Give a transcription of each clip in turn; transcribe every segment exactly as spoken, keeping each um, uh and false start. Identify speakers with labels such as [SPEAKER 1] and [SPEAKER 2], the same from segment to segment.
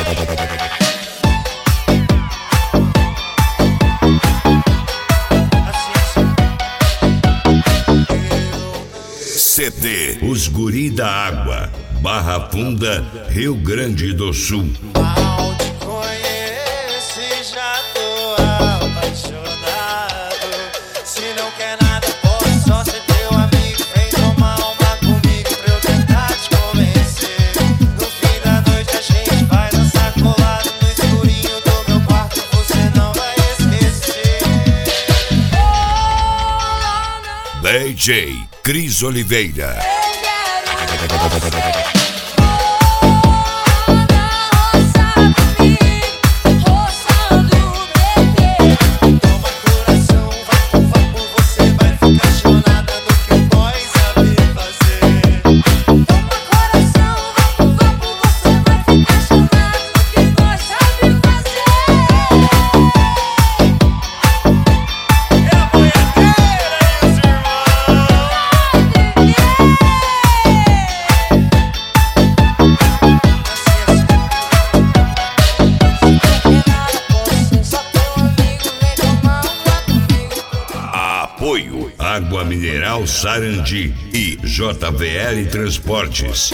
[SPEAKER 1] C D Os Guri da Água, Barra Funda, Rio Grande do Sul.
[SPEAKER 2] Mal te conheço e já tô apaixonado. Se não quer nada, posso só ser teu amigo. Vem tomar uma comigo pra eu tentar te convencer. No fim da noite a gente vai dançar colado no escurinho do meu quarto, você não vai esquecer.
[SPEAKER 1] D J Cris Oliveira. Apoio Água Mineral Sarandi e J V L Transportes.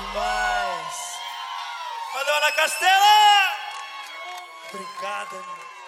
[SPEAKER 2] Valeu, Ana Castela! Obrigada, meu.